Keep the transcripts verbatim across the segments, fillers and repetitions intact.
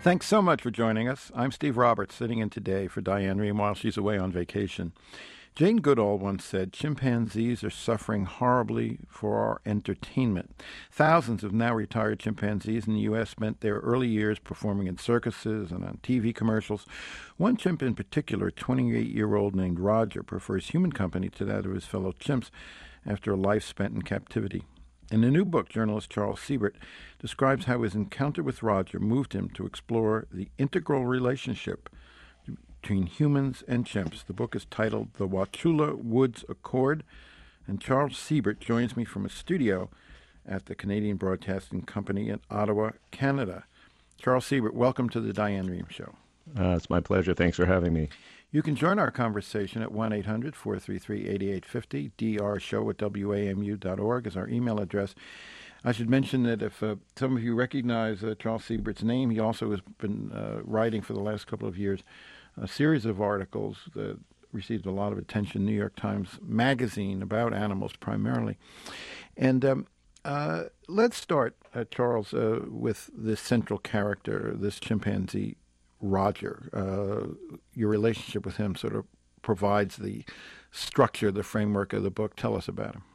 Thanks so much for joining us. I'm Steve Roberts, sitting in today for Diane Rehm while she's away on vacation. Jane Goodall once said, chimpanzees are suffering horribly for our entertainment. Thousands of now retired chimpanzees in the U S spent their early years performing in circuses and on T V commercials. One chimp in particular, a twenty-eight-year-old named Roger, prefers human company to that of his fellow chimps after a life spent in captivity. In a new book, journalist Charles Siebert describes how his encounter with Roger moved him to explore the integral relationship between humans and chimps. The book is titled The Wauchula Woods Accord, and Charles Siebert joins me from a studio at the Canadian Broadcasting Company in Ottawa, Canada. Charles Siebert, welcome to the Diane Rehm Show. Uh, it's my pleasure. Thanks for having me. You can join our conversation at one eight hundred four three three eight eight five zero. D R show at W A M U dot org is our email address. I should mention that if uh, some of you recognize uh, Charles Siebert's name, he also has been uh, writing for the last couple of years a series of articles that received a lot of attention, New York Times Magazine, about animals primarily. And um, uh, let's start, uh, Charles, uh, with this central character, this chimpanzee, Roger. Uh, your relationship with him sort of provides the structure, the framework of the book. Tell us about him.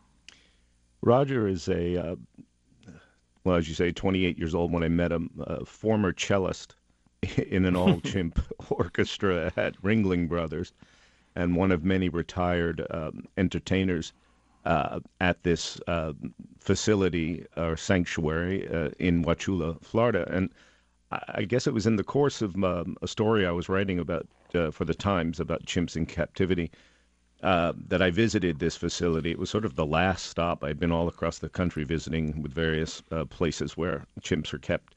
Roger is a, uh, well, as you say, twenty-eight years old when I met him, a former cellist in an all-chimp orchestra at Ringling Brothers, and one of many retired um, entertainers uh, at this uh, facility or sanctuary uh, in Wauchula, Florida. And I, I guess it was in the course of um, a story I was writing about uh, for the Times about chimps in captivity uh, that I visited this facility. It was sort of the last stop. I'd been all across the country visiting with various uh, places where chimps are kept.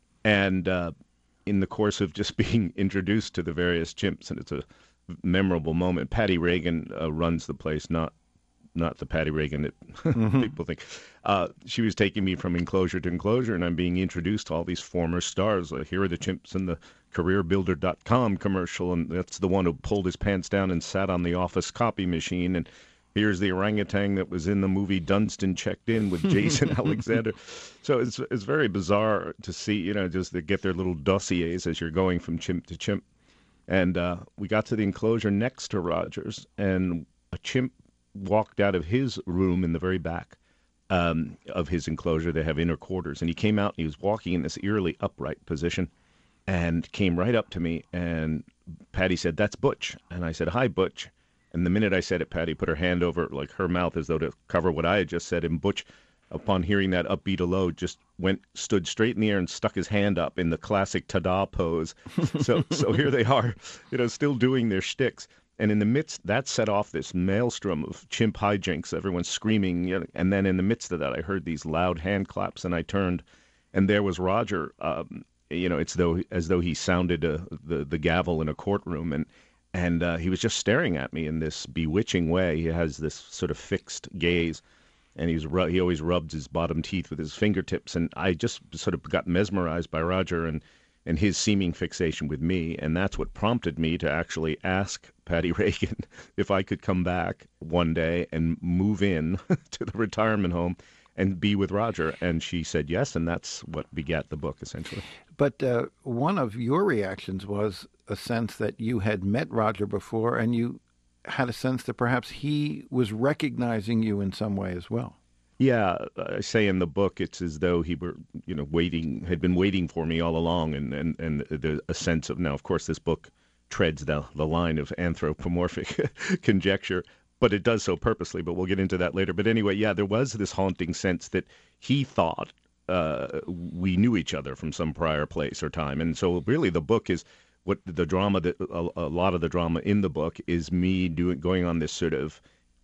And uh, in the course of just being introduced to the various chimps, and it's a memorable moment. Patty Reagan uh, runs the place, not not the Patty Reagan that mm-hmm. people think. Uh, she was taking me from enclosure to enclosure, and I'm being introduced to all these former stars. Uh, here are the chimps in the career builder dot com commercial, and that's the one who pulled his pants down and sat on the office copy machine, and here's the orangutan that was in the movie Dunstan Checked In with Jason Alexander. So it's it's very bizarre to see, you know, just to get their little dossiers as you're going from chimp to chimp. And uh, we got to the enclosure next to Roger's, and a chimp walked out of his room in the very back um, of his enclosure. They have inner quarters. And he came out, and he was walking in this eerily upright position and came right up to me. And Patty said, "That's Butch." And I said, "Hi, Butch." And the minute I said it, Patty put her hand over like her mouth as though to cover what I had just said. And Butch, upon hearing that upbeat hello, just went, stood straight in the air and stuck his hand up in the classic ta-da pose. So so here they are, you know, still doing their shticks. And in the midst, that set off this maelstrom of chimp hijinks, everyone screaming. You know, and then in the midst of that, I heard these loud hand claps, and I turned, and there was Roger. Um, you know, it's though as though he sounded uh, the the gavel in a courtroom, and and uh, he was just staring at me in this bewitching way. He has this sort of fixed gaze, and he's ru- he always rubs his bottom teeth with his fingertips. And I just sort of got mesmerized by Roger and and his seeming fixation with me, and that's what prompted me to actually ask Patty Reagan if I could come back one day and move in to the retirement home and be with Roger. And she said yes, and that's what begat the book, essentially. But uh, one of your reactions was a sense that you had met Roger before, and you had a sense that perhaps he was recognizing you in some way as well. Yeah, I say in the book, it's as though he were, you know, waiting, had been waiting for me all along, and and and the, a sense of, now, of course, this book treads the the line of anthropomorphic conjecture, but it does so purposely. But we'll get into that later. But anyway, yeah, there was this haunting sense that he thought uh, we knew each other from some prior place or time, and so really the book is what the drama that a, a lot of the drama in the book is me doing going on this sort of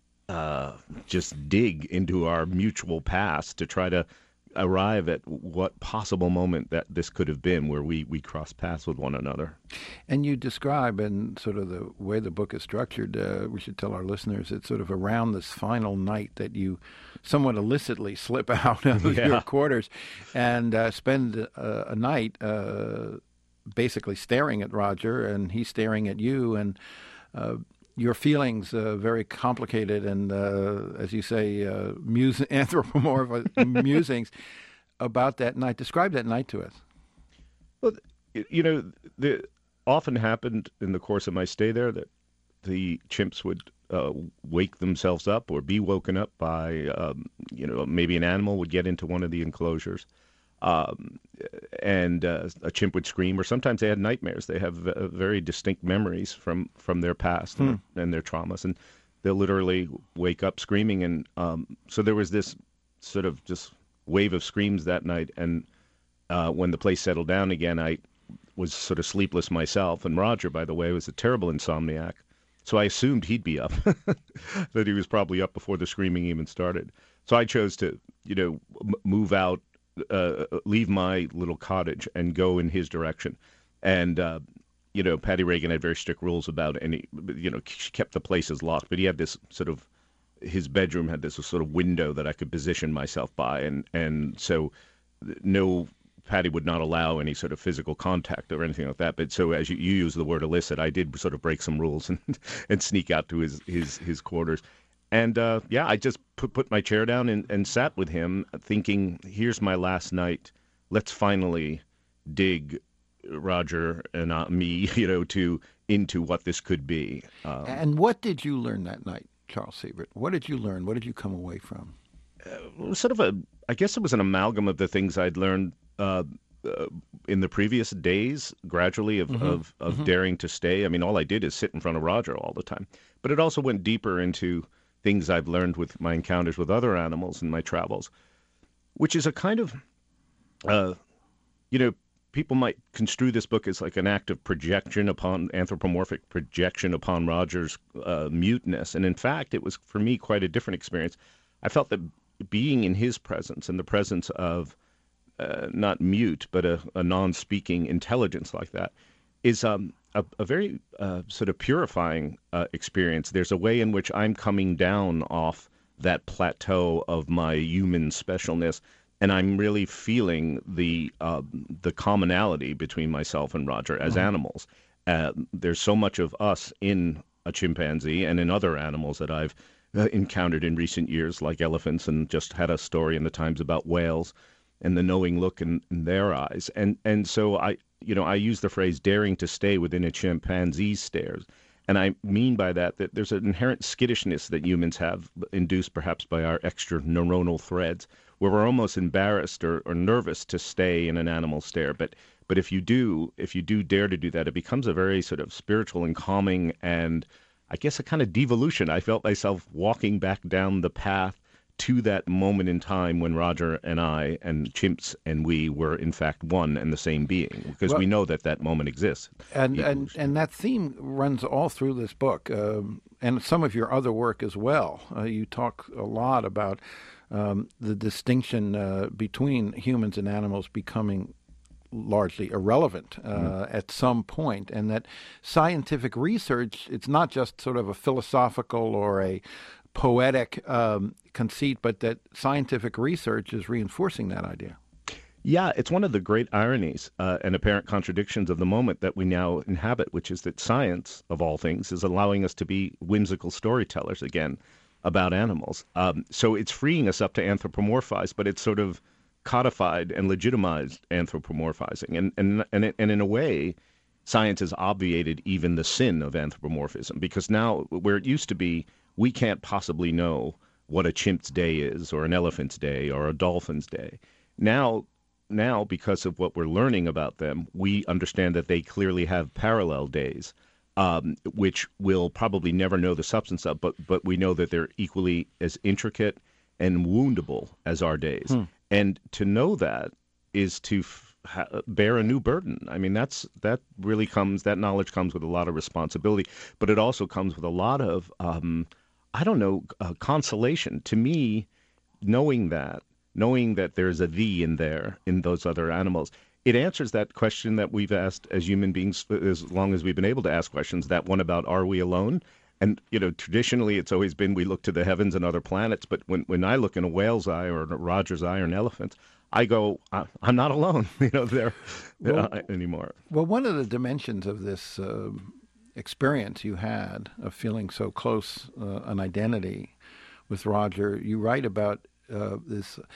uh, just dig into our mutual past to try to arrive at what possible moment that this could have been where we, we cross paths with one another. And you describe in sort of the way the book is structured, uh, we should tell our listeners, it's sort of around this final night that you somewhat illicitly slip out of yeah. your quarters and uh, spend uh, a night uh, basically staring at Roger, and he's staring at you, and uh, your feelings uh, very complicated and, uh, as you say, uh, mus- anthropomorphic musings about that night. Describe that night to us. Well, you know, the often happened in the course of my stay there that the chimps would uh, wake themselves up or be woken up by, um, you know, maybe an animal would get into one of the enclosures, um, and uh, a chimp would scream, or sometimes they had nightmares. They have uh, very distinct memories from, from their past hmm. and, and their traumas, and they'll literally wake up screaming. And um, so there was this sort of just wave of screams that night, and uh, when the place settled down again, I was sort of sleepless myself. And Roger, by the way, was a terrible insomniac. So I assumed he'd be up, that he was probably up before the screaming even started. So I chose to, you know, m- move out, uh, leave my little cottage and go in his direction. And, uh, you know, Patty Reagan had very strict rules about any, you know, she kept the places locked. But he had this sort of, his bedroom had this sort of window that I could position myself by. And, and so no... Patty would not allow any sort of physical contact or anything like that. But so as you, you use the word illicit, I did sort of break some rules and and sneak out to his his, his quarters. And uh, yeah, I just put, put my chair down and, and sat with him thinking, here's my last night. Let's finally dig Roger and uh, me, you know, to into what this could be. Um, and what did you learn that night, Charles Siebert? What did you learn? What did you come away from? Uh, sort of a, I guess it was an amalgam of the things I'd learned Uh, uh, in the previous days, gradually, of, mm-hmm. of, of mm-hmm. daring to stay. I mean, all I did is sit in front of Roger all the time. But it also went deeper into things I've learned with my encounters with other animals in my travels, which is a kind of, uh, you know, people might construe this book as like an act of projection upon, anthropomorphic projection upon Roger's uh, muteness. And in fact, it was, for me, quite a different experience. I felt that being in his presence and the presence of Uh, not mute, but a, a non-speaking intelligence like that, is um, a, a very uh, sort of purifying uh, experience. There's a way in which I'm coming down off that plateau of my human specialness, and I'm really feeling the uh, the commonality between myself and Roger as mm-hmm. animals. Uh, there's so much of us in a chimpanzee and in other animals that I've uh, encountered in recent years, like elephants, and just had a story in the Times about whales and the knowing look in, in their eyes. And and so I, you know, I use the phrase daring to stay within a chimpanzee's stares. And I mean by that that there's an inherent skittishness that humans have, induced perhaps by our extra neuronal threads, where we're almost embarrassed or, or nervous to stay in an animal stare. But but if you do, if you do dare to do that, it becomes a very sort of spiritual and calming and I guess a kind of devolution. I felt myself walking back down the path to that moment in time when Roger and I and chimps and we were in fact one and the same being, because well, we know that that moment exists. And and, and that theme runs all through this book, um, and some of your other work as well. Uh, you talk a lot about um, the distinction uh, between humans and animals becoming largely irrelevant uh, mm. at some point, and that scientific research, it's not just sort of a philosophical or a poetic um, conceit, but that scientific research is reinforcing that idea. Yeah, it's one of the great ironies uh, and apparent contradictions of the moment that we now inhabit, which is that science, of all things, is allowing us to be whimsical storytellers again about animals. Um, so it's freeing us up to anthropomorphize, but it's sort of codified and legitimized anthropomorphizing. And, and, and, and in a way, science has obviated even the sin of anthropomorphism, because now where it used to be, we can't possibly know what a chimp's day is, or an elephant's day, or a dolphin's day. Now, now, because of what we're learning about them, we understand that they clearly have parallel days, um, which we'll probably never know the substance of, but but we know that they're equally as intricate and woundable as our days. Hmm. And to know that is to f- ha- bear a new burden. I mean, that's that really comes, that knowledge comes with a lot of responsibility, but it also comes with a lot of um, I don't know, uh, consolation. To me, knowing that, knowing that there's a thee in there, in those other animals, it answers that question that we've asked as human beings as long as we've been able to ask questions, that one about, are we alone? And, you know, traditionally it's always been we look to the heavens and other planets, but when, when I look in a whale's eye or a Roger's eye or an elephant, I go, I'm not alone, you know, there well, uh, anymore. Well, one of the dimensions of this uh, experience you had of feeling so close uh, an identity with Roger, you write about uh, this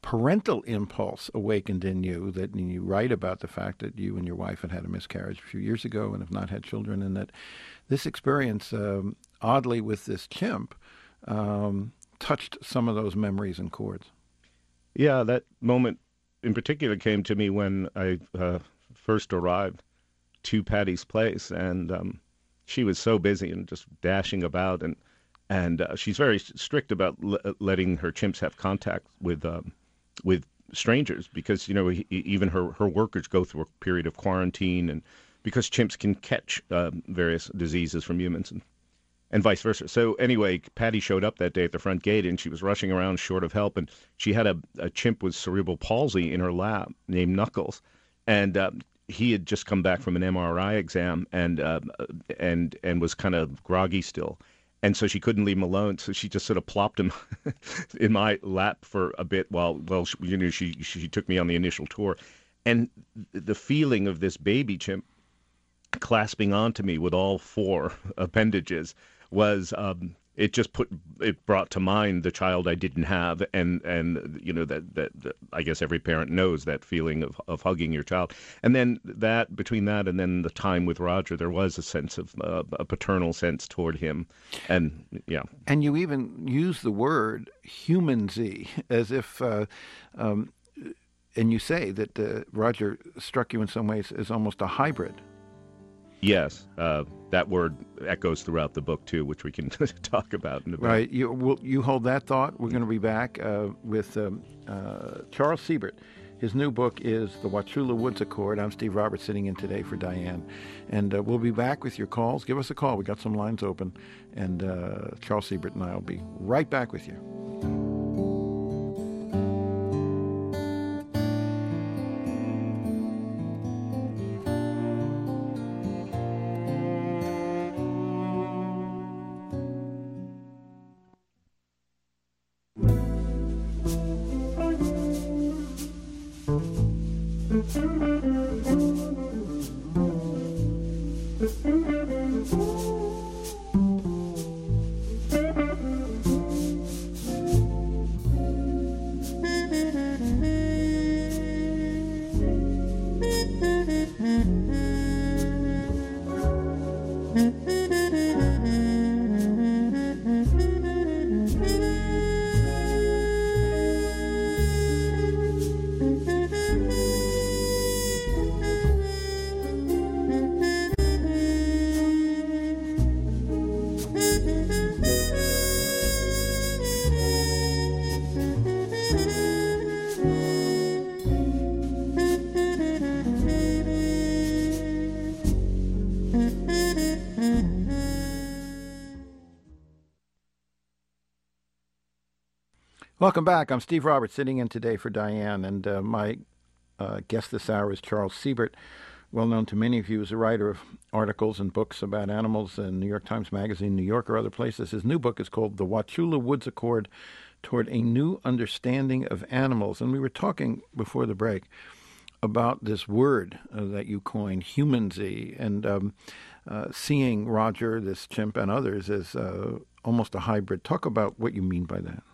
parental impulse awakened in you, that and you write about the fact that you and your wife had had a miscarriage a few years ago and have not had children, and that this experience, um, oddly with this chimp, um, touched some of those memories and chords. Yeah, that moment in particular came to me when I uh, first arrived to Patty's place, and um, she was so busy and just dashing about, and and uh, she's very strict about l- letting her chimps have contact with um, with strangers, because you know he, even her her workers go through a period of quarantine, and because chimps can catch uh, various diseases from humans, and and vice versa. So anyway, Patty showed up that day at the front gate, and she was rushing around short of help, and she had a, a chimp with cerebral palsy in her lap named Knuckles, and uh, he had just come back from an M R I exam, and uh, and and was kind of groggy still, and so she couldn't leave him alone. So she just sort of plopped him in my lap for a bit while well you know she she took me on the initial tour, and the feeling of this baby chimp clasping onto me with all four appendages was um, it just put it brought to mind the child I didn't have, and and you know that, that that I guess every parent knows that feeling of of hugging your child, and then that between that and then the time with Roger, there was a sense of uh, a paternal sense toward him, and yeah. And you even use the word humansy as if, uh, um, and you say that uh, Roger struck you in some ways as almost a hybrid. Yes, uh, that word echoes throughout the book, too, which we can talk about in a bit. Right. You, we'll, you hold that thought. We're going to be back uh, with um, uh, Charles Siebert. His new book is The Wauchula Woods Accord. I'm Steve Roberts, sitting in today for Diane. And uh, we'll be back with your calls. Give us a call. We got some lines open. And uh, Charles Siebert and I will be right back with you. Welcome back. I'm Steve Roberts, sitting in today for Diane, and uh, my uh, guest this hour is Charles Siebert, well known to many of you as a writer of articles and books about animals in New York Times Magazine, New York, or other places. His new book is called The Wauchula Woods Accord, Toward a New Understanding of Animals. And we were talking before the break about this word uh, that you coined, humansy, and um, uh, seeing Roger, this chimp, and others as uh, almost a hybrid. Talk about what you mean by that.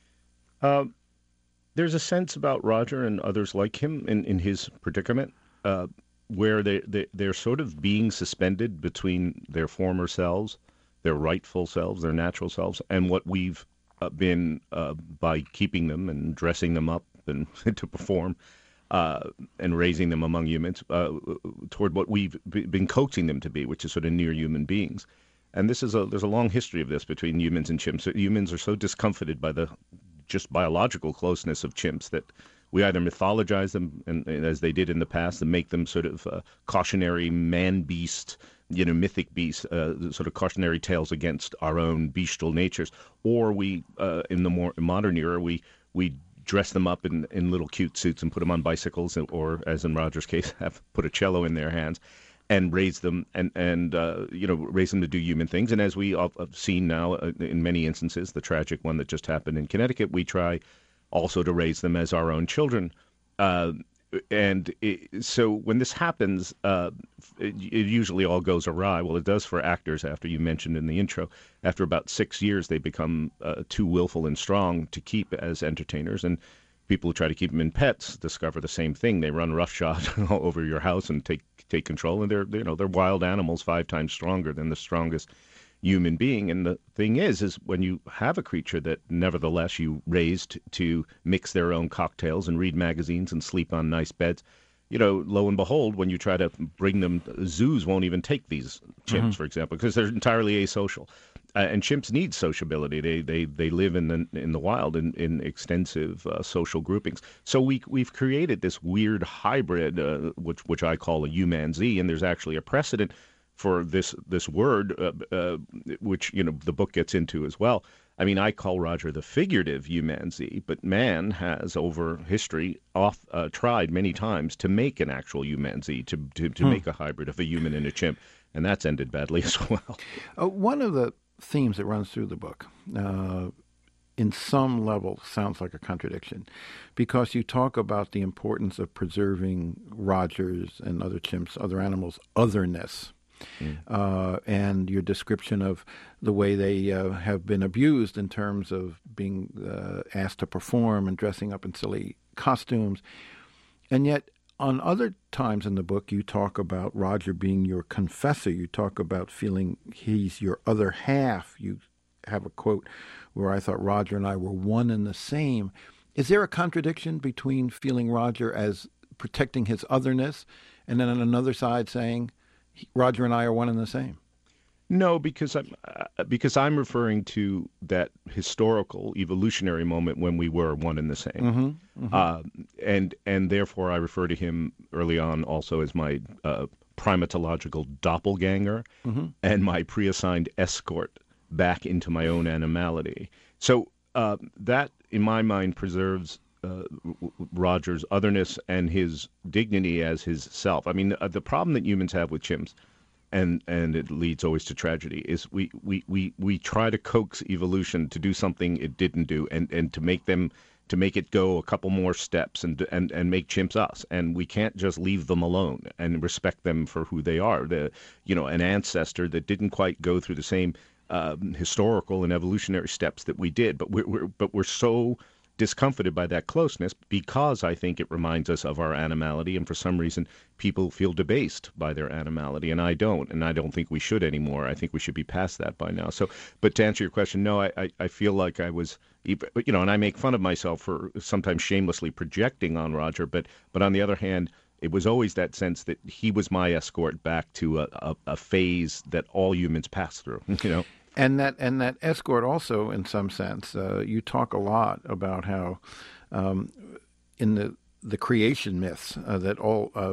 Uh, there's a sense about Roger and others like him in, in his predicament uh, where they, they, they're sort of being suspended between their former selves, their rightful selves, their natural selves, and what we've uh, been, uh, by keeping them and dressing them up and to perform uh, and raising them among humans, uh, toward what we've been coaxing them to be, which is sort of near human beings. And this is a there's a long history of this between humans and chimps. Humans are so discomfited by the just biological closeness of chimps that we either mythologize them, and, and as they did in the past, and make them sort of uh, cautionary man-beast, you know, mythic beasts, uh, sort of cautionary tales against our own bestial natures, or we, uh, in the more modern era, we we dress them up in, in little cute suits and put them on bicycles, or, as in Roger's case, have put a cello in their hands and raise them and, and uh, you know, raise them to do human things. And as we have seen now uh, in many instances, the tragic one that just happened in Connecticut, we try also to raise them as our own children. Uh, and it, so when this happens, uh, it, it usually all goes awry. Well, it does for actors, after you mentioned in the intro. After about six years, they become uh, too willful and strong to keep as entertainers. And people who try to keep them in pets discover the same thing. They run roughshod over your house and take take control, and they're you know they're wild animals, five times stronger than the strongest human being. And the thing is, is when you have a creature that nevertheless you raised to mix their own cocktails and read magazines and sleep on nice beds, you know, lo and behold, when you try to bring them, zoos won't even take these chimps, mm-hmm. for example, because they're entirely asocial. Uh, and chimps need sociability. They they they live in the in the wild in in extensive uh, social groupings. So we we've created this weird hybrid, uh, which which I call a humanzee, and there's actually a precedent for this this word, uh, uh, which you know the book gets into as well. I mean, I call Roger the figurative humanzee, but man has over history off uh, tried many times to make an actual humanzee, to to, to hmm. make a hybrid of a human and a chimp, and that's ended badly as well. Uh, one of the themes that runs through the book, uh, in some level, sounds like a contradiction, because you talk about the importance of preserving Rogers and other chimps, other animals' otherness. Mm. Uh, and your description of the way they uh, have been abused in terms of being uh, asked to perform and dressing up in silly costumes. And yet, on other times in the book, you talk about Roger being your confessor. You talk about feeling he's your other half. You have a quote where I thought Roger and I were one and the same. Is there a contradiction between feeling Roger as protecting his otherness and then on another side saying, Roger and I are one and the same? No, because I'm uh, because I'm referring to that historical evolutionary moment when we were one and the same, mm-hmm, mm-hmm. Uh, and and therefore I refer to him early on also as my uh, primatological doppelganger mm-hmm. and my pre-assigned escort back into my own animality. So uh, that, in my mind, preserves Uh, Roger's otherness and his dignity as his self. I mean, uh, the problem that humans have with chimps, and and it leads always to tragedy, is we, we, we, we try to coax evolution to do something it didn't do, and, and to make them to make it go a couple more steps and and and make chimps us. And we can't just leave them alone and respect them for who they are. The you know an ancestor that didn't quite go through the same uh, historical and evolutionary steps that we did, but we're, we're but we're so discomfited by that closeness because I think it reminds us of our animality, and for some reason people feel debased by their animality, and I don't, and I don't think we should anymore. I think we should be past that by now. So, but to answer your question, no, I, I, I feel like I was, you know, and I make fun of myself for sometimes shamelessly projecting on Roger, but but on the other hand, it was always that sense that he was my escort back to a, a, a phase that all humans pass through, you know. And that and that escort also, in some sense, uh, you talk a lot about how um, in the the creation myths uh, that all uh,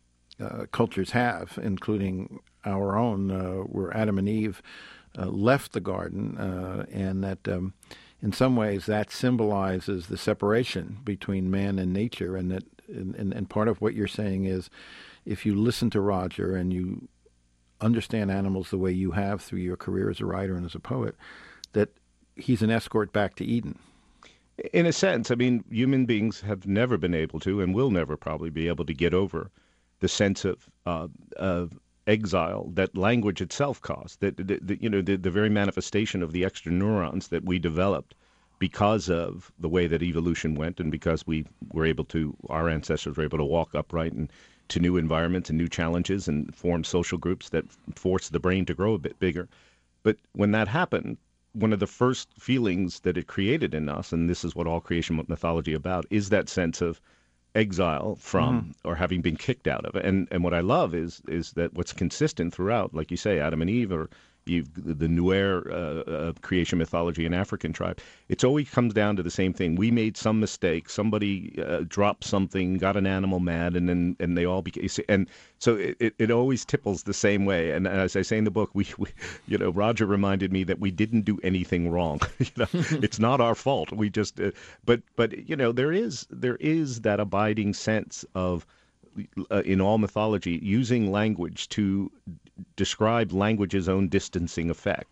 uh, cultures have, including our own, uh, where Adam and Eve uh, left the garden, uh, and that um, in some ways that symbolizes the separation between man and nature, and that and, and, and part of what you're saying is, if you listen to Roger and you understand animals the way you have through your career as a writer and as a poet, that he's an escort back to Eden. In a sense, I mean, human beings have never been able to, and will never probably be able to, get over the sense of uh, of exile that language itself caused. That, that, that you know, the, the very manifestation of the extra neurons that we developed because of the way that evolution went, and because we were able to, our ancestors were able to walk upright and to new environments and new challenges and form social groups that forced the brain to grow a bit bigger. But when that happened, one of the first feelings that it created in us, and this is what all creation mythology about, is that sense of exile from mm-hmm. or having been kicked out of it. And and what I love is is that what's consistent throughout, like you say, Adam and Eve, or You've, the Nuer uh, uh, creation mythology in African tribe, it's always comes down to the same thing. We made some mistake. Somebody uh, dropped something, got an animal mad, and then and they all became. And so it, it always tipples the same way. And as I say in the book, we, we you know, Roger reminded me that we didn't do anything wrong. you know, it's not our fault. We just, uh, but but you know, there is there is that abiding sense of. Uh, in all mythology, using language to describe language's own distancing effect.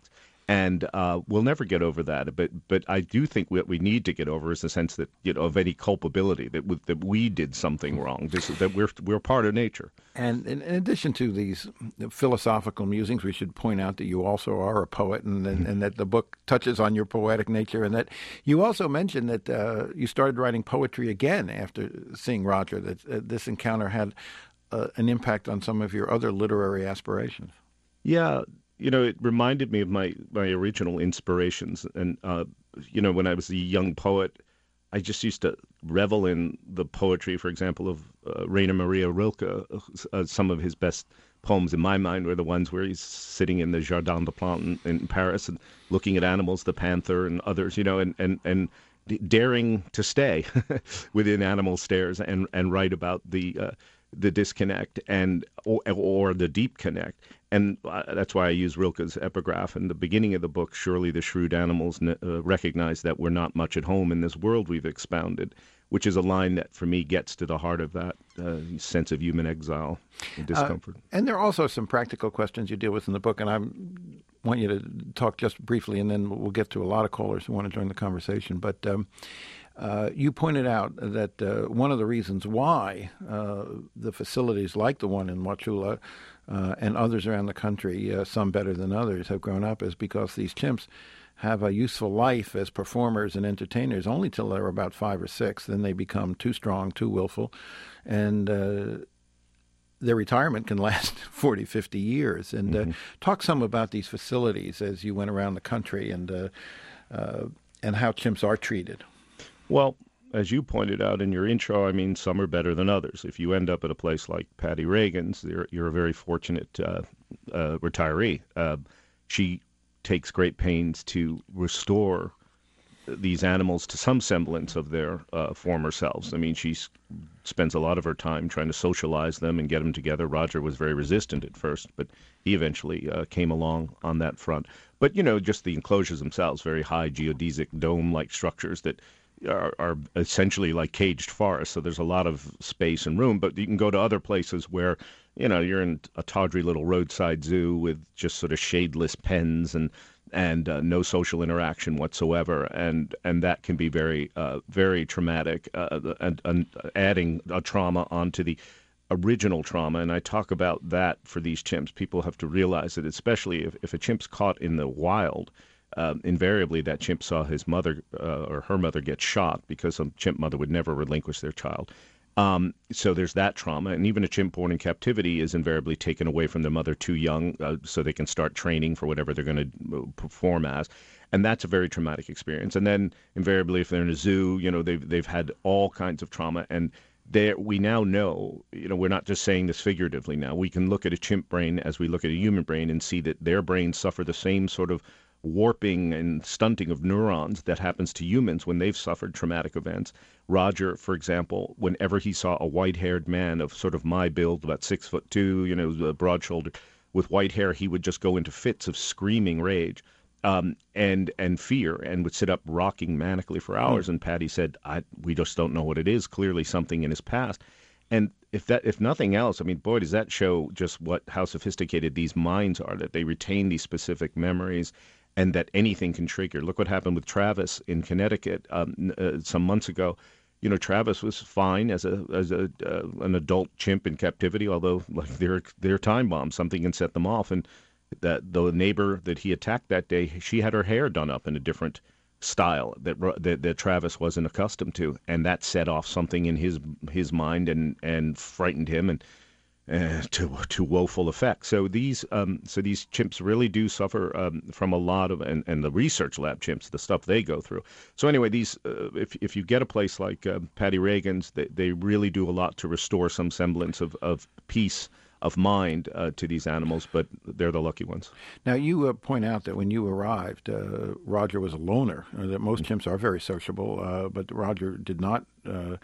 And uh, we'll never get over that. But but I do think what we need to get over is the sense that, you know, of any culpability, that we, that we did something wrong, this, that we're we're part of nature. And in, in addition to these philosophical musings, we should point out that you also are a poet, and, and, and that the book touches on your poetic nature, and that you also mentioned that uh, you started writing poetry again after seeing Roger, that uh, this encounter had uh, an impact on some of your other literary aspirations. Yeah. You know, it reminded me of my, my original inspirations. And, uh, you know, when I was a young poet, I just used to revel in the poetry, for example, of uh, Rainer Maria Rilke. Uh, some of his best poems in my mind were the ones where he's sitting in the Jardin des Plantes in, in Paris and looking at animals, the panther and others, you know, and, and, and daring to stay within animal stares and, and write about the uh, the disconnect and or, or the deep connect. And uh, that's why I use Rilke's epigraph in the beginning of the book. Surely the shrewd animals uh, recognize that we're not much at home in this world we've expounded, which is a line that for me gets to the heart of that uh, sense of human exile and discomfort. Uh, and there are also some practical questions you deal with in the book, and I want you to talk just briefly, and then we'll get to a lot of callers who want to join the conversation. But um, Uh, you pointed out that uh, one of the reasons why uh, the facilities like the one in Wauchula uh, and others around the country, uh, some better than others, have grown up is because these chimps have a useful life as performers and entertainers only till they're about five or six. Then they become too strong, too willful, and uh, their retirement can last forty, fifty years. And mm-hmm. uh, talk some about these facilities as you went around the country and uh, uh, and how chimps are treated. Well, as you pointed out in your intro, I mean, some are better than others. If you end up at a place like Patty Reagan's, you're, you're a very fortunate uh, uh, retiree. Uh, she takes great pains to restore these animals to some semblance of their uh, former selves. I mean, she spends a lot of her time trying to socialize them and get them together. Roger was very resistant at first, but he eventually uh, came along on that front. But, you know, just the enclosures themselves, very high geodesic dome-like structures that Are, are essentially like caged forests, so there's a lot of space and room. But you can go to other places where, you know, you're in a tawdry little roadside zoo with just sort of shadeless pens and and uh, no social interaction whatsoever, and and that can be very uh, very traumatic, uh, and, and adding a trauma onto the original trauma. And I talk about that for these chimps. People have to realize that, especially if, if a chimp's caught in the wild. Uh, invariably, that chimp saw his mother uh, or her mother get shot, because a chimp mother would never relinquish their child. Um, so there's that trauma. And even a chimp born in captivity is invariably taken away from their mother too young uh, so they can start training for whatever they're going to perform as. And that's a very traumatic experience. And then invariably, if they're in a zoo, you know, they've, they've had all kinds of trauma. And there, we now know, you know, we're not just saying this figuratively now. We can look at a chimp brain as we look at a human brain and see that their brains suffer the same sort of warping and stunting of neurons that happens to humans when they've suffered traumatic events. Roger, for example, whenever he saw a white-haired man of sort of my build, about six foot two, you know, broad-shouldered, with white hair, he would just go into fits of screaming rage um, and and fear, and would sit up rocking manically for hours. Mm. And Patty said, I, "We just don't know what it is. Clearly, something in his past." And if that, if nothing else, I mean, boy, does that show just what how sophisticated these minds are, that they retain these specific memories, and that anything can trigger. Look what happened with Travis in Connecticut um, uh, some months ago. You know, Travis was fine as a as a uh, an adult chimp in captivity, although like they're they're time bombs, something can set them off. And that the neighbor that he attacked that day, she had her hair done up in a different style that that, that Travis wasn't accustomed to, and that set off something in his his mind and and frightened him and. Uh, to to woeful effect. So these um, so these chimps really do suffer um, from a lot of, and, and the research lab chimps, the stuff they go through. So anyway, these uh, if if you get a place like uh, Patty Reagan's, they they really do a lot to restore some semblance of of peace of mind uh, to these animals, but they're the lucky ones. Now, you uh, point out that when you arrived, uh, Roger was a loner. Uh, that most chimps are very sociable, uh, but Roger did not. Uh,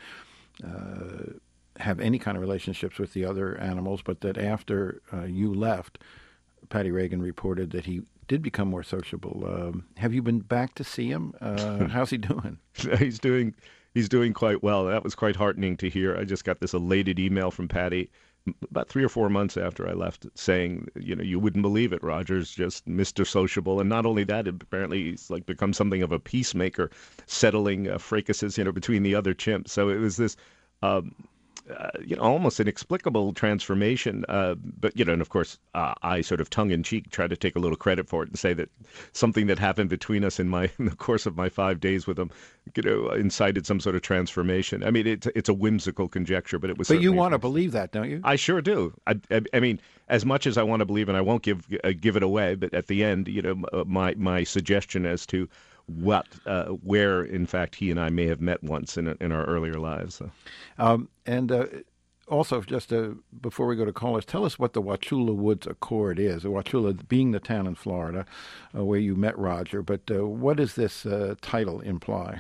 uh, have any kind of relationships with the other animals, but that after uh, you left, Patty Reagan reported that he did become more sociable. Um, have you been back to see him? Uh, how's he doing? He's doing he's doing quite well. That was quite heartening to hear. I just got this elated email from Patty about three or four months after I left, saying, you know, you wouldn't believe it. Roger's just Mister Sociable, and not only that, apparently he's like become something of a peacemaker, settling uh, fracases, you know, between the other chimps. So it was this. Um, Uh, you know, almost inexplicable transformation. Uh, but, you know, and of course, uh, I sort of tongue-in-cheek try to take a little credit for it and say that something that happened between us in my in the course of my five days with him, you know, incited some sort of transformation. I mean, it's it's a whimsical conjecture, but it was. But you want to believe that, don't you? I sure do. I, I, I mean, as much as I want to believe, and I won't give uh, give it away, but at the end, you know, my my suggestion as to what, uh, where, in fact, he and I may have met once in in our earlier lives. So. Um, and uh, also, just uh, before we go to callers, tell us what the Wauchula Woods Accord is. Wauchula being the town in Florida uh, where you met Roger, but uh, what does this uh, title imply?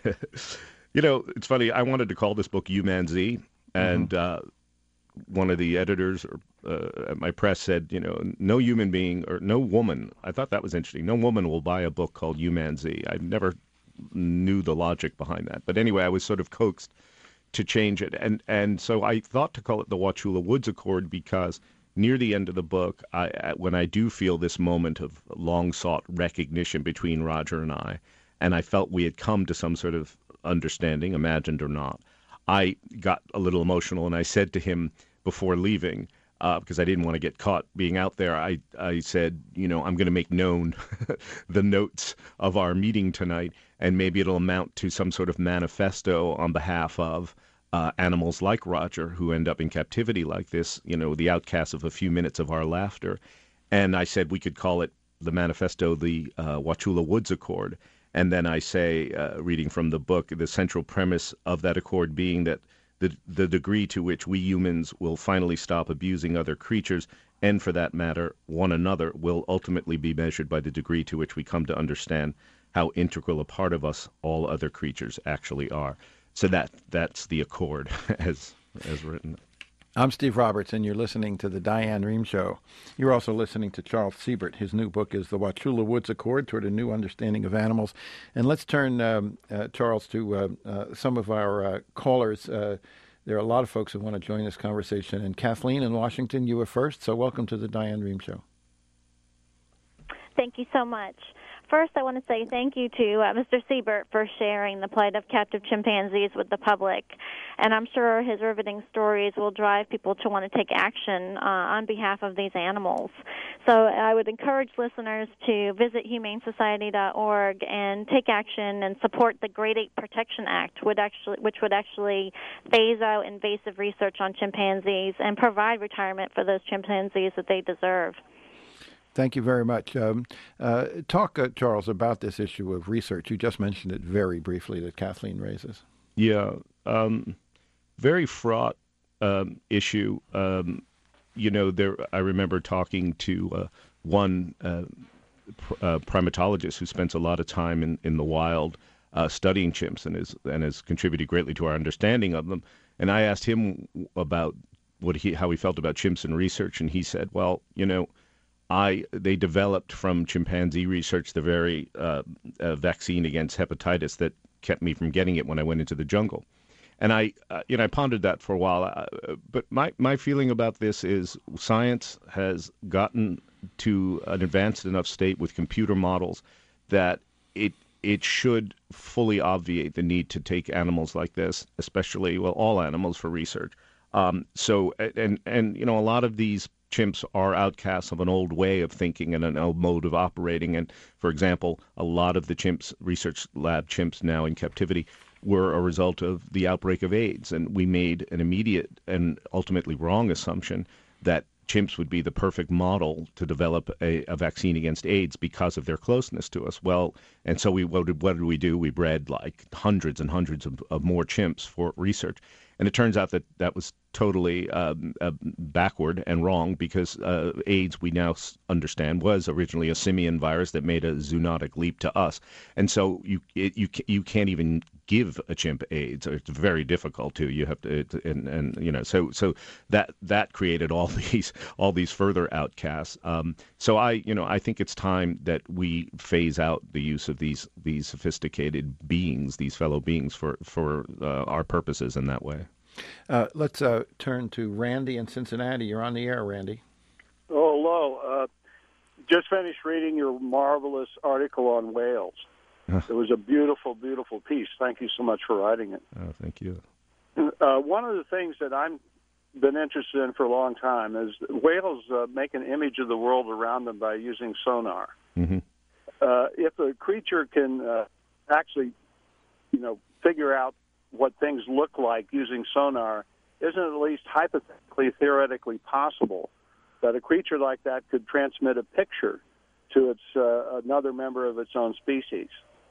You know, it's funny. I wanted to call this book Humanzee, and mm-hmm. uh, one of the editors or, uh, at my press said, you know, no human being or no woman. I thought that was interesting. No woman will buy a book called Humanzee. I never knew the logic behind that. But anyway, I was sort of coaxed to change it. And, and so I thought to call it the Wauchula Woods Accord because near the end of the book, I, when I do feel this moment of long-sought recognition between Roger and I, and I felt we had come to some sort of understanding, imagined or not, I got a little emotional, and I said to him before leaving, uh, because I didn't want to get caught being out there, I, I said, you know, I'm going to make known the notes of our meeting tonight, and maybe it'll amount to some sort of manifesto on behalf of uh, animals like Roger, who end up in captivity like this, you know, the outcasts of a few minutes of our laughter. And I said we could call it the manifesto, the uh, Wauchula Woods Accord. And then I say, uh, reading from the book, the central premise of that accord being that the the degree to which we humans will finally stop abusing other creatures, and for that matter, one another, will ultimately be measured by the degree to which we come to understand how integral a part of us all other creatures actually are. So that that's the accord as as written. I'm Steve Roberts, and you're listening to the Diane Rehm Show. You're also listening to Charles Siebert. His new book is The Wauchula Woods Accord, Toward a New Understanding of Animals. And let's turn, um, uh, Charles, to uh, uh, some of our uh, callers. Uh, there are a lot of folks who want to join this conversation. And Kathleen in Washington, you were first, so welcome to the Diane Rehm Show. Thank you so much. First, I want to say thank you to uh, Mister Siebert for sharing the plight of captive chimpanzees with the public. And I'm sure his riveting stories will drive people to want to take action uh, on behalf of these animals. So I would encourage listeners to visit humane society dot org and take action and support the Great Ape Protection Act, would actually, which would actually phase out invasive research on chimpanzees and provide retirement for those chimpanzees that they deserve. Thank you very much. Um, uh, talk, uh, Charles, about this issue of research. You just mentioned it very briefly that Kathleen raises. Yeah, um, very fraught um, issue. Um, you know, there. I remember talking to uh, one uh, pr- uh, primatologist who spends a lot of time in, in the wild uh, studying chimps and is and has contributed greatly to our understanding of them. And I asked him about what he how he felt about chimps and research, and he said, "Well, you know." I, they developed from chimpanzee research the very uh, uh, vaccine against hepatitis that kept me from getting it when I went into the jungle. And I, uh, you know, I pondered that for a while. Uh, but my, my feeling about this is science has gotten to an advanced enough state with computer models that it it should fully obviate the need to take animals like this, especially, well, all animals for research. Um, so, and, and, you know, a lot of these chimps are outcasts of an old way of thinking and an old mode of operating. And, for example, a lot of the chimps, research lab chimps now in captivity, were a result of the outbreak of AIDS. And we made an immediate and ultimately wrong assumption that chimps would be the perfect model to develop a, a vaccine against AIDS because of their closeness to us. Well, and so we what did, what did we do? We bred like hundreds and hundreds of, of more chimps for research. And it turns out that that was totally um, uh, backward and wrong because uh, AIDS, we now understand, was originally a simian virus that made a zoonotic leap to us. And so you it, you you can't even give a chimp AIDS. It's very difficult to. You have to, it, and and you know, so so that that created all these all these further outcasts. Um, so I you know I think it's time that we phase out the use of these these sophisticated beings, these fellow beings, for for uh, our purposes in that way. Uh, let's uh, turn to Randy in Cincinnati. You're on the air, Randy. Oh, hello. Uh, just finished reading your marvelous article on whales. It was a beautiful, beautiful piece. Thank you so much for writing it. Oh, thank you. Uh, one of the things that I've been interested in for a long time is whales uh, make an image of the world around them by using sonar. Mm-hmm. Uh, if a creature can uh, actually, you know, figure out what things look like using sonar, isn't it at least hypothetically, theoretically possible that a creature like that could transmit a picture to its uh, another member of its own species?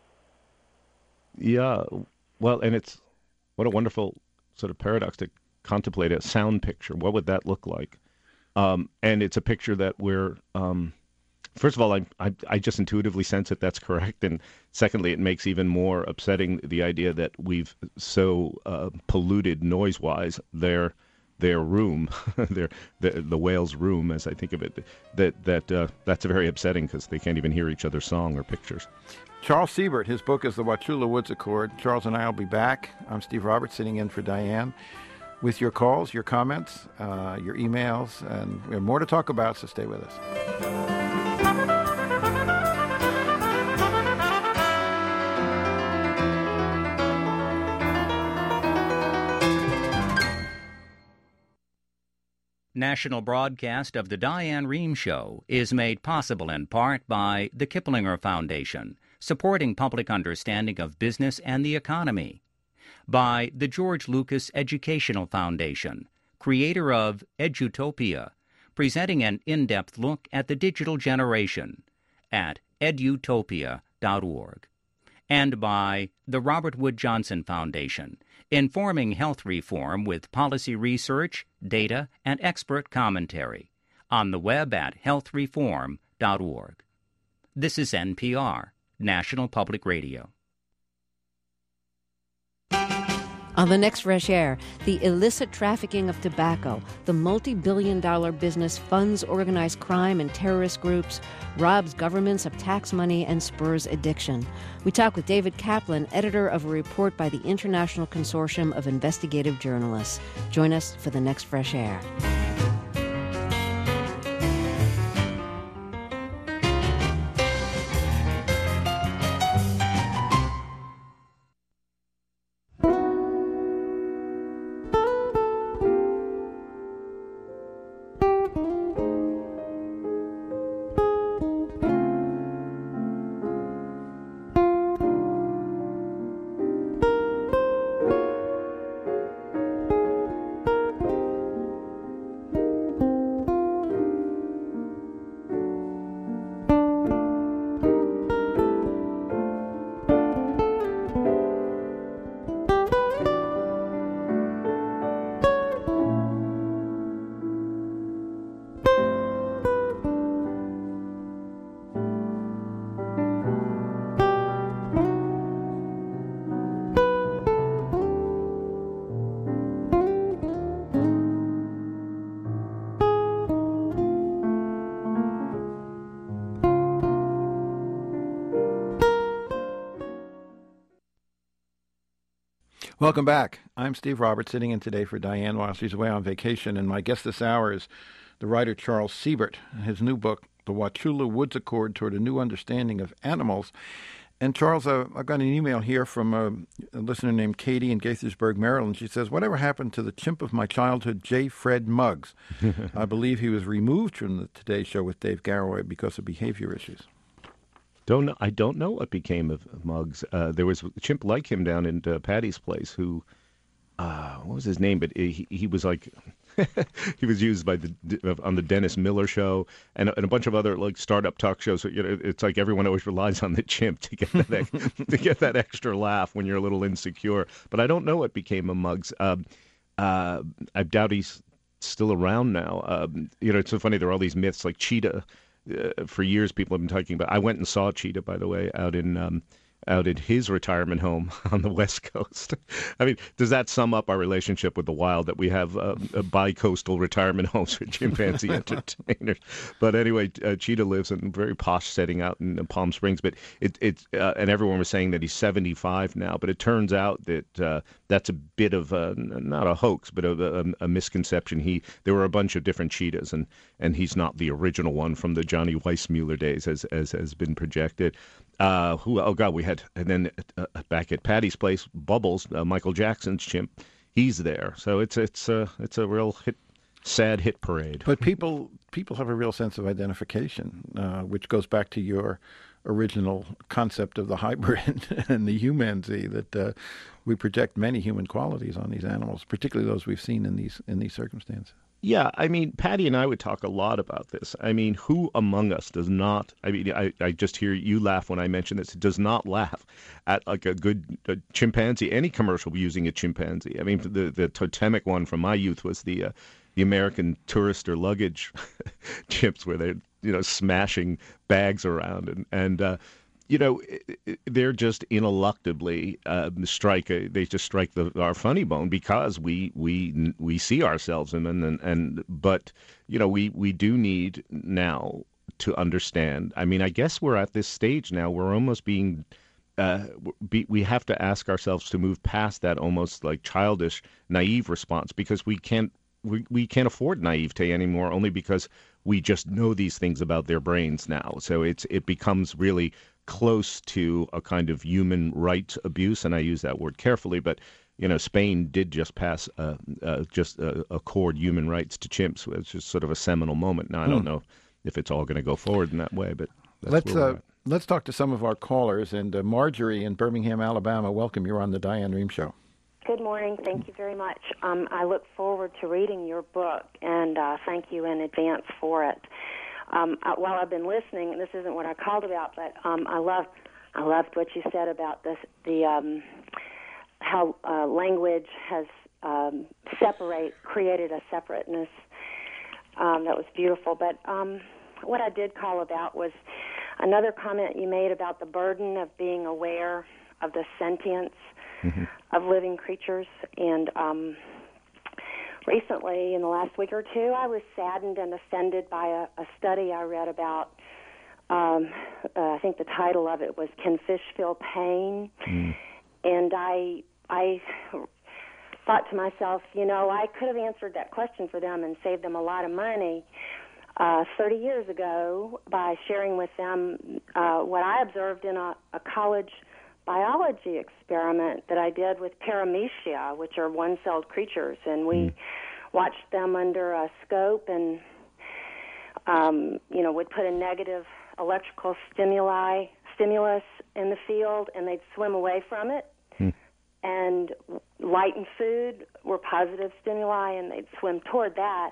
Yeah, well, and it's what a wonderful sort of paradox to contemplate a sound picture. What would that look like? Um, and it's a picture that we're, um, first of all, I, I I just intuitively sense that that's correct, and secondly, it makes even more upsetting the idea that we've so uh, polluted noise-wise their their room, their the, the whale's room, as I think of it. That that uh, that's very upsetting because they can't even hear each other's song or pictures. Charles Siebert, his book is The Wauchula Woods Accord. Charles and I will be back. I'm Steve Roberts, sitting in for Diane, with your calls, your comments, uh, your emails, and we have more to talk about, so stay with us. National broadcast of the Diane Rehm Show is made possible in part by the Kiplinger Foundation, supporting public understanding of business and the economy, by the George Lucas Educational Foundation, creator of Edutopia, presenting an in-depth look at the digital generation at edutopia dot org, and by the Robert Wood Johnson Foundation, informing health reform with policy research, data, and expert commentary, on the web at health reform dot org. This is N P R, National Public Radio. On the next Fresh Air, the illicit trafficking of tobacco, the multi-billion dollar business funds organized crime and terrorist groups, robs governments of tax money, and spurs addiction. We talk with David Kaplan, editor of a report by the International Consortium of Investigative Journalists. Join us for the next Fresh Air. Welcome back. I'm Steve Roberts, sitting in today for Diane while she's away on vacation, and my guest this hour is the writer Charles Siebert. His new book, The Wauchula Woods Accord Toward a New Understanding of Animals. And Charles, uh, I've got an email here from a, a listener named Katie in Gaithersburg, Maryland. She says, whatever happened to the chimp of my childhood, J. Fred Muggs? I believe he was removed from the Today Show with Dave Garroway because of behavior issues. Don't know, I don't know what became of Muggs. Uh, there was a chimp like him down in uh, Patty's place who, uh, what was his name? But he, he was like, he was used by the on the Dennis Miller Show and, and a bunch of other like startup talk shows. So, you know, it's like everyone always relies on the chimp to get that to get that extra laugh when you're a little insecure. But I don't know what became of Muggs. Uh, uh, I doubt he's still around now. Um, you know, it's so funny. There are all these myths like Cheetah. Uh, for years, people have been talking about. I went and saw Cheetah, by the way, out in um, out at his retirement home on the West Coast. I mean, does that sum up our relationship with the wild, that we have uh, a bi-coastal retirement homes for chimpanzee entertainers? But anyway, uh, Cheetah lives in a very posh setting out in Palm Springs. But it, it uh, and everyone was saying that he's seventy-five now. But it turns out that uh, that's a bit of a, not a hoax, but a, a, a misconception. He there were a bunch of different cheetahs, and, and he's not the original one from the Johnny Weissmuller days, as as has been projected. Uh, who? Oh God, we had, and then uh, back at Patty's place, Bubbles, uh, Michael Jackson's chimp, he's there. So it's it's a it's a real hit, sad hit parade. But people people have a real sense of identification, uh, which goes back to your original concept of the hybrid and the humanzee, that uh, we project many human qualities on these animals, particularly those we've seen in these in these circumstances. Yeah, I mean, Patty and I would talk a lot about this. I mean, who among us does not, I mean, I, I just hear you laugh when I mention this, does not laugh at like a good a chimpanzee, any commercial using a chimpanzee. I mean, the, the totemic one from my youth was the uh, the American tourist or luggage chimps, where they're, you know, smashing bags around. And, and uh, you know, they're just ineluctably uh, strike. A, they just strike the, our funny bone, because we we we see ourselves in them, and, and but you know, we we do need now to understand. I mean, I guess we're at this stage now. We're almost being. Uh, be, we have to ask ourselves to move past that almost like childish, naive response, because we can't we, we can't afford naivete anymore, only because we just know these things about their brains now. So it's it becomes really close to a kind of human rights abuse, and I use that word carefully. But you know, Spain did just pass uh, uh, just uh, accord human rights to chimps, which is sort of a seminal moment. Now I don't hmm. know if it's all going to go forward in that way, but that's let's where we're uh, at. let's talk to some of our callers. And uh, Marjorie in Birmingham, Alabama, welcome. You're on the Diane Rehm Show. Good morning. Thank you very much. Um, I look forward to reading your book, and uh, thank you in advance for it. Um, uh, while I've been listening, and this isn't what I called about, but um, I loved, I loved what you said about this, the um, how uh, language has um, separate created a separateness. Um, that was beautiful. But um, what I did call about was another comment you made about the burden of being aware of the sentience mm-hmm. of living creatures. And um, recently, in the last week or two, I was saddened and offended by a, a study I read about. Um, uh, I think the title of it was "Can Fish Feel Pain?" Mm. And I, I thought to myself, you know, I could have answered that question for them and saved them a lot of money uh, thirty years ago by sharing with them uh, what I observed in a, a college biology experiment that I did with paramecia, which are one-celled creatures, and we mm. watched them under a scope and, um, you know, would put a negative electrical stimuli stimulus in the field, and they'd swim away from it. Mm. And light and food were positive stimuli, and they'd swim toward that.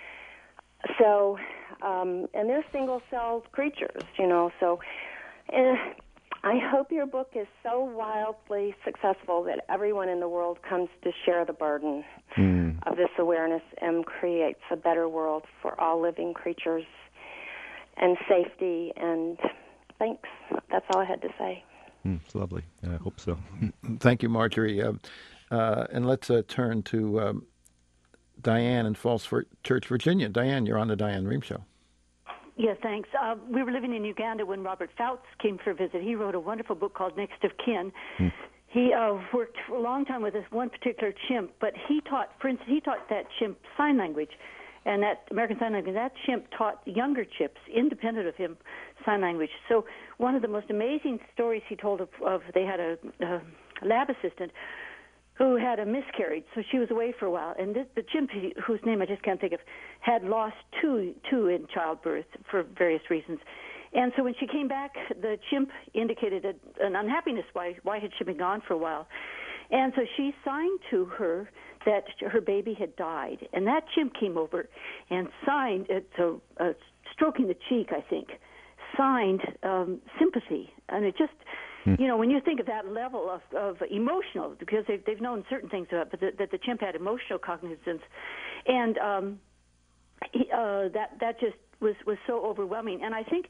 So, um, and they're single-celled creatures, you know, so... Eh, I hope your book is so wildly successful that everyone in the world comes to share the burden mm. of this awareness and creates a better world for all living creatures and safety. And thanks. That's all I had to say. Mm, it's lovely. I hope so. Thank you, Marjorie. Uh, uh, and let's uh, turn to um, Diane in Falls Church, Virginia. Diane, you're on the Diane Rehm Show. Yeah, thanks. Uh, we were living in Uganda when Robert Fouts came for a visit. He wrote a wonderful book called Next of Kin. Hmm. He uh, worked for a long time with this one particular chimp, but he taught, for instance, he taught that chimp sign language, and that American Sign Language. That chimp taught younger chimps, independent of him, sign language. So one of the most amazing stories he told of, of they had a, a lab assistant who had a miscarriage, so she was away for a while. And this, the chimp, whose name I just can't think of, had lost two two in childbirth for various reasons. And so when she came back, the chimp indicated a, an unhappiness. Why, why had she been gone for a while? And so she signed to her that her baby had died. And that chimp came over and signed, uh, so, uh, stroking the cheek, I think, signed um, sympathy. And it just... You know, when you think of that level of, of emotional, because they've, they've known certain things about, but the, that the chimp had emotional cognizance, and um, he, uh, that that just was, was so overwhelming. And I think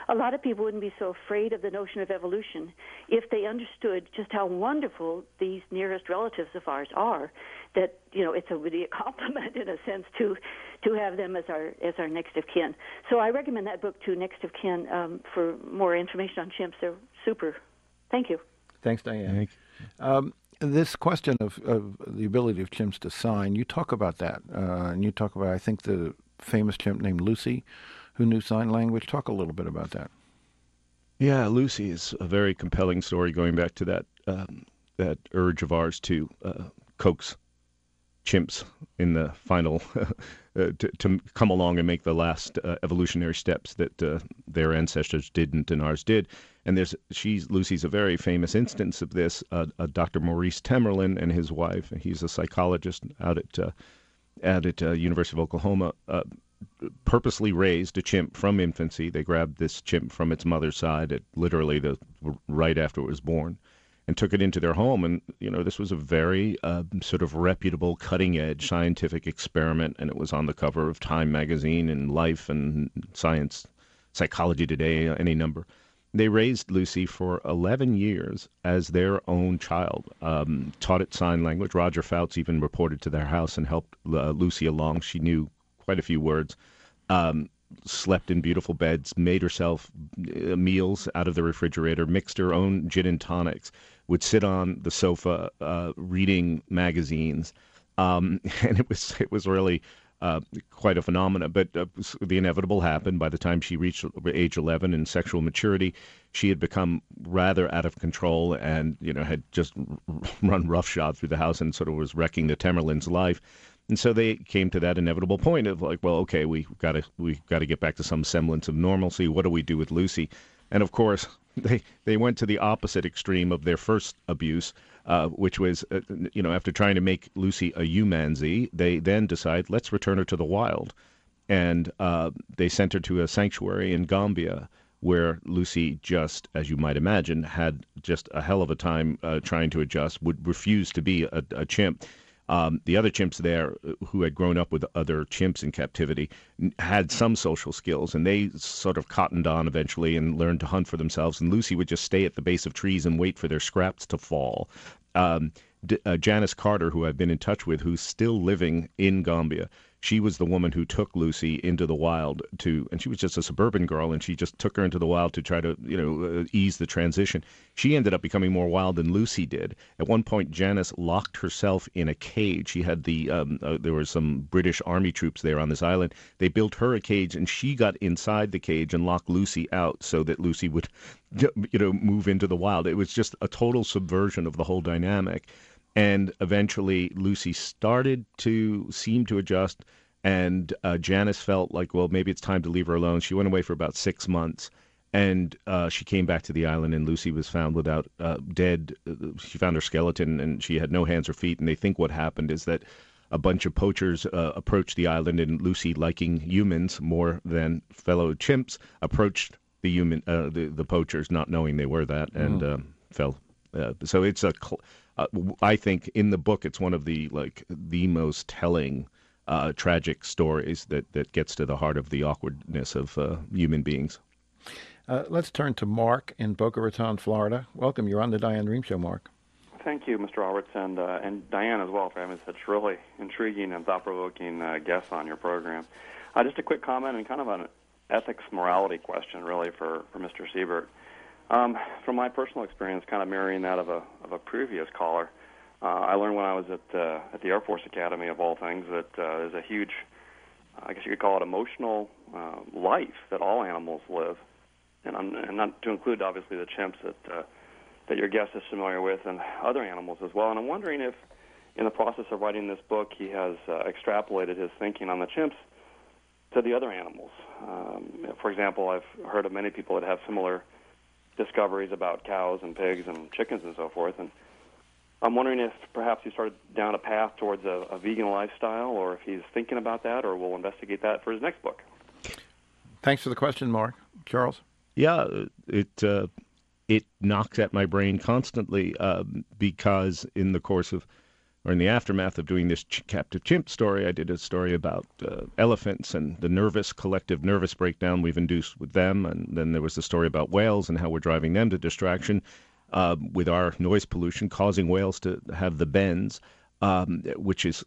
a lot of people wouldn't be so afraid of the notion of evolution if they understood just how wonderful these nearest relatives of ours are. That, you know, it's a really a compliment in a sense to to have them as our as our next of kin. So I recommend that book to Next of Kin um, for more information on chimps. They're super. Thank you. Thanks, Diane. Thank you. Um, this question of, of the ability of chimps to sign, you talk about that, uh, and you talk about, I think, the famous chimp named Lucy, who knew sign language. Talk a little bit about that. Yeah, Lucy is a very compelling story, going back to that um, that urge of ours to uh, coax chimps in the final uh, to, to come along and make the last uh, evolutionary steps that uh, their ancestors didn't and ours did. And there's she's Lucy's a very famous instance of this. Uh, uh, Doctor Maurice Temerlin and his wife. He's a psychologist out at uh, out at uh, University of Oklahoma. Uh, purposely raised a chimp from infancy. They grabbed this chimp from its mother's side at literally the right after it was born, and took it into their home. And, you know, this was a very uh, sort of reputable, cutting-edge scientific experiment, and it was on the cover of Time magazine and Life and Science, Psychology Today, any number. They raised Lucy for eleven years as their own child, um, taught it sign language. Roger Fouts even reported to their house and helped uh, Lucy along. She knew quite a few words. Um, slept in beautiful beds, made herself meals out of the refrigerator, mixed her own gin and tonics, would sit on the sofa uh, reading magazines, um, and it was it was really uh, quite a phenomenon. But uh, the inevitable happened. By the time she reached age eleven and sexual maturity, she had become rather out of control, and you know had just run roughshod through the house and sort of was wrecking the Temerlin's life. And so they came to that inevitable point of like, well, okay, we got to we got to get back to some semblance of normalcy. What do we do with Lucy? And of course, they they went to the opposite extreme of their first abuse, uh, which was, uh, you know, after trying to make Lucy a humanzee, they then decide, let's return her to the wild, and uh, they sent her to a sanctuary in Gambia, where Lucy just, as you might imagine, had just a hell of a time uh, trying to adjust, would refuse to be a, a chimp. Um, the other chimps there, who had grown up with other chimps in captivity, had some social skills, and they sort of cottoned on eventually and learned to hunt for themselves. And Lucy would just stay at the base of trees and wait for their scraps to fall. Um, D- uh, Janice Carter, who I've been in touch with, who's still living in Gambia, she was the woman who took Lucy into the wild to, and she was just a suburban girl, and she just took her into the wild to try to, you know, uh, ease the transition. She ended up becoming more wild than Lucy did. At one point, Janice locked herself in a cage. She had the, um, uh, there were some British army troops there on this island. They built her a cage, and she got inside the cage and locked Lucy out so that Lucy would, you know, move into the wild. It was just a total subversion of the whole dynamic. And eventually, Lucy started to seem to adjust, and uh, Janice felt like, well, maybe it's time to leave her alone. She went away for about six months, and uh, she came back to the island, and Lucy was found without, uh, dead. She found her skeleton, and she had no hands or feet, and they think what happened is that a bunch of poachers uh, approached the island, and Lucy, liking humans more than fellow chimps, approached the human, uh, the, the poachers, not knowing they were that, and mm. um, fell. Uh, so it's a... Cl- Uh, I think in the book it's one of the like the most telling uh, tragic stories that, that gets to the heart of the awkwardness of uh, human beings. Uh, let's turn to Mark in Boca Raton, Florida. Welcome. You're on the Diane Rehm Show, Mark. Thank you, Mister Roberts, and uh, and Diane as well for having such really intriguing and thought-provoking uh, guests on your program. Uh, just a quick comment and kind of an ethics morality question, really, for, for Mister Siebert. Um, from my personal experience, kind of mirroring that of a of a previous caller, uh, I learned when I was at uh, at the Air Force Academy, of all things, that uh, there's a huge, I guess you could call it, emotional uh, life that all animals live, and, I'm, and not to include obviously the chimps that uh, that your guest is familiar with, and other animals as well. And I'm wondering if, in the process of writing this book, he has uh, extrapolated his thinking on the chimps to the other animals. Um, for example, I've heard of many people that have similar discoveries about cows and pigs and chickens and so forth, and I'm wondering if perhaps he started down a path towards a, a vegan lifestyle, or if he's thinking about that, or will investigate that for his next book. Thanks for the question, Mark. Charles? Yeah, it uh, it knocks at my brain constantly uh, because in the course of or in the aftermath of doing this ch- captive chimp story, I did a story about uh, elephants and the nervous, collective nervous breakdown we've induced with them. And then there was the story about whales and how we're driving them to distraction uh, with our noise pollution, causing whales to have the bends, um, which is,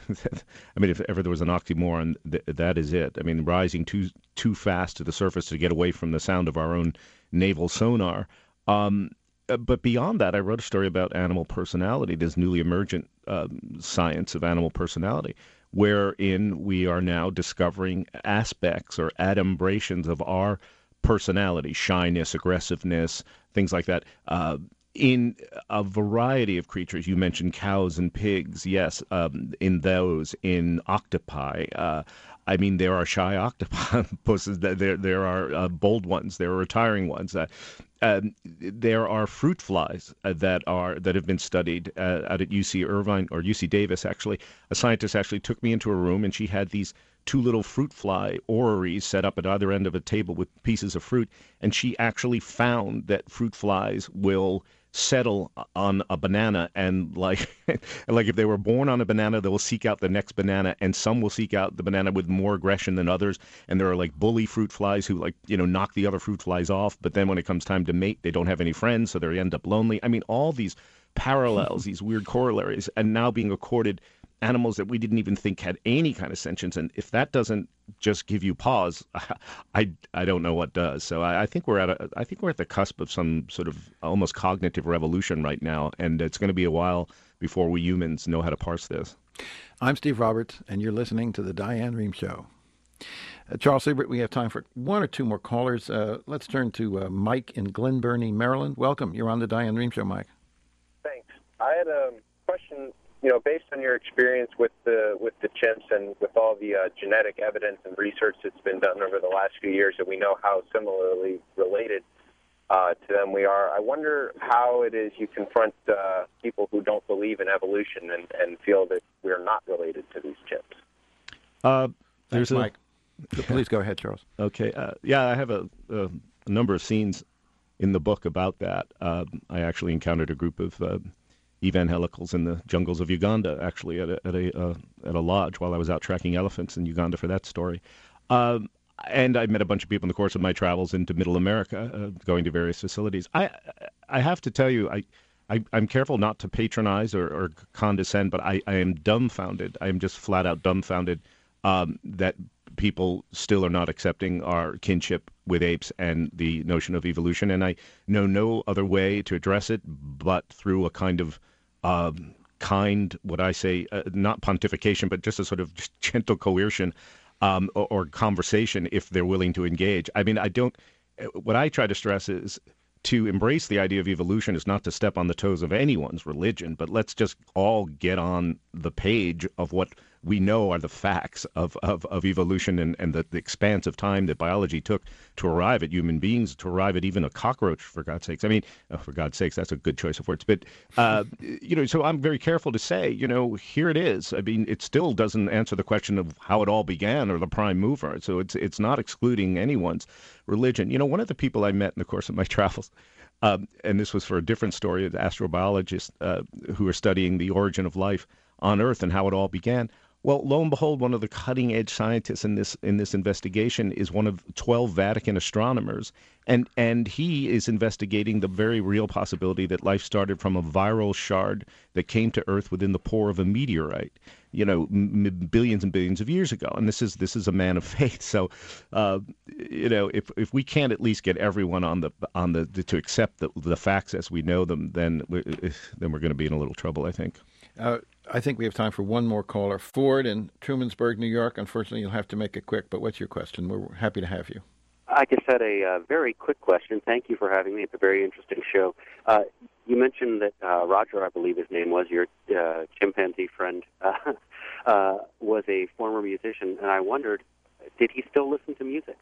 I mean, if ever there was an oxymoron, th- that is it. I mean, rising too too fast to the surface to get away from the sound of our own naval sonar. Um, But beyond that, I wrote a story about animal personality, this newly emergent um, science of animal personality, wherein we are now discovering aspects or adumbrations of our personality, shyness, aggressiveness, things like that, uh, in a variety of creatures. You mentioned cows and pigs. Yes, um, in those, in octopi. Uh, I mean, there are shy octopuses. There, there are uh, bold ones. There are retiring ones. Uh, Um, there are fruit flies uh, that are that have been studied uh, out at U C Irvine or U C Davis. Actually, a scientist actually took me into a room, and she had these two little fruit fly orreries set up at either end of a table with pieces of fruit, and she actually found that fruit flies will settle on a banana, and like like if they were born on a banana, they will seek out the next banana, and some will seek out the banana with more aggression than others. And there are like bully fruit flies who like you know knock the other fruit flies off, but then when it comes time to mate, they don't have any friends, so they end up lonely. I mean, all these parallels, these weird corollaries, and now being accorded animals that we didn't even think had any kind of sentience. And if that doesn't just give you pause, I, I don't know what does. So I, I think we're at a, I think we're at the cusp of some sort of almost cognitive revolution right now, and it's going to be a while before we humans know how to parse this. I'm Steve Roberts, and you're listening to the Diane Rehm Show. Uh, Charles Siebert, we have time for one or two more callers. Uh, let's turn to uh, Mike in Glen Burnie, Maryland. Welcome. You're on the Diane Rehm Show, Mike. Thanks. I had a question. You know, based on your experience with the with the chimps and with all the uh, genetic evidence and research that's been done over the last few years, and we know how similarly related uh, to them we are, I wonder how it is you confront uh, people who don't believe in evolution and, and feel that we're not related to these chimps. Uh, there's Thanks, a, Mike. Please go ahead, Charles. Okay. Uh, yeah, I have a, a, a number of scenes in the book about that. Uh, I actually encountered a group of uh, evangelicals in the jungles of Uganda, actually at a at a uh, at a lodge while I was out tracking elephants in Uganda for that story. Um, and I met a bunch of people in the course of my travels into Middle America, uh, going to various facilities. I I have to tell you, I, I I'm careful not to patronize or, or condescend, but I, I am dumbfounded. I am just flat out dumbfounded um, that people still are not accepting our kinship with apes and the notion of evolution. And I know no other way to address it but through a kind of um, kind, what I say, uh, not pontification, but just a sort of just gentle coercion um, or, or conversation if they're willing to engage. I mean, I don't, what I try to stress is to embrace the idea of evolution is not to step on the toes of anyone's religion, but let's just all get on the page of what we know are the facts of, of, of evolution and, and the, the expanse of time that biology took to arrive at human beings, to arrive at even a cockroach, for God's sakes. I mean, oh, for God's sakes, that's a good choice of words. But, uh, you know, so I'm very careful to say, you know, here it is. I mean, it still doesn't answer the question of how it all began or the prime mover. So it's it's not excluding anyone's religion. You know, one of the people I met in the course of my travels, um, and this was for a different story, the astrobiologists uh, who are studying the origin of life on Earth and how it all began. Well, lo and behold, one of the cutting-edge scientists in this in this investigation is one of twelve Vatican astronomers, and and he is investigating the very real possibility that life started from a viral shard that came to Earth within the pore of a meteorite, you know, m- billions and billions of years ago. And this is this is a man of faith. So, uh, you know, if if we can't at least get everyone on the on the, the to accept the, the facts as we know them, then we, then we're going to be in a little trouble, I think. Uh, I think we have time for one more caller. Ford in Trumansburg, New York. Unfortunately, you'll have to make it quick, but what's your question? We're happy to have you. I just had a uh, very quick question. Thank you for having me. It's a very interesting show. Uh, you mentioned that uh, Roger, I believe his name was, your uh, chimpanzee friend, uh, uh, was a former musician, and I wondered, did he still listen to music?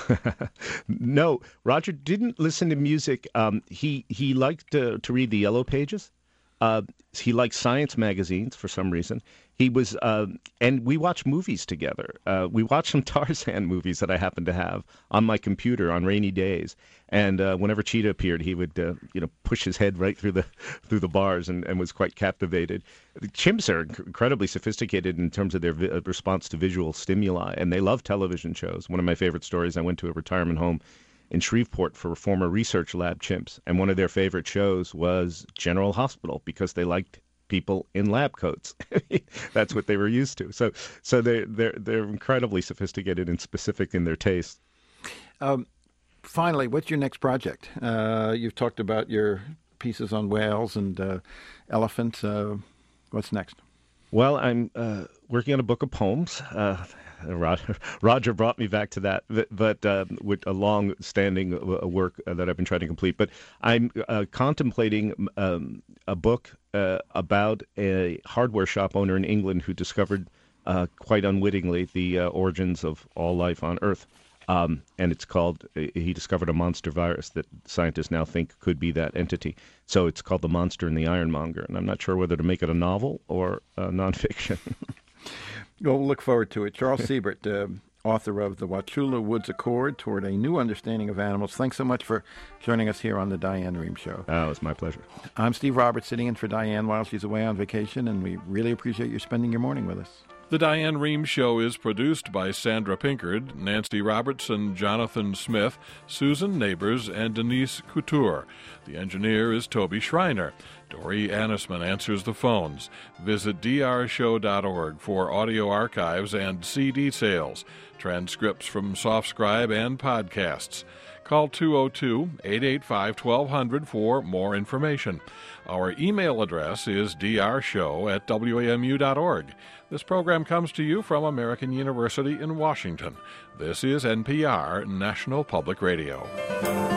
No, Roger didn't listen to music. Um, he he liked to, to read the Yellow Pages. Uh, he liked science magazines for some reason. He was, uh, and we watched movies together. Uh, we watched some Tarzan movies that I happened to have on my computer on rainy days. And uh, whenever Cheetah appeared, he would, uh, you know, push his head right through the through the bars, and, and was quite captivated. The chimps are inc- incredibly sophisticated in terms of their vi- response to visual stimuli, and they love television shows. One of my favorite stories: I went to a retirement home in Shreveport for former research lab chimps, and one of their favorite shows was General Hospital because they liked people in lab coats. That's what they were used to. So, so they they're they're incredibly sophisticated and specific in their taste. Um, finally, what's your next project? Uh, you've talked about your pieces on whales and uh, elephants. Uh, what's next? Well, I'm uh, working on a book of poems. Uh, Roger, Roger brought me back to that, but uh, with a long-standing work that I've been trying to complete. But I'm uh, contemplating um, a book uh, about a hardware shop owner in England who discovered, uh, quite unwittingly, the uh, origins of all life on Earth. Um, and it's called, he discovered a monster virus that scientists now think could be that entity. So it's called The Monster and the Ironmonger. And I'm not sure whether to make it a novel or a nonfiction. Well, we'll look forward to it. Charles Siebert, uh, author of The Wauchula Woods Accord, Toward a New Understanding of Animals. Thanks so much for joining us here on the Diane Rehm Show. Oh, it was my pleasure. I'm Steve Roberts, sitting in for Diane while she's away on vacation, and we really appreciate you spending your morning with us. The Diane Rehm Show is produced by Sandra Pinkard, Nancy Robertson, Jonathan Smith, Susan Neighbors, and Denise Couture. The engineer is Toby Schreiner. Dory Annisman answers the phones. Visit d r show dot org for audio archives and C D sales, transcripts from SoftScribe and podcasts. Call two oh two, eight eight five, one two zero zero for more information. Our email address is d r show at w a m u dot org. This program comes to you from American University in Washington. This is N P R, National Public Radio.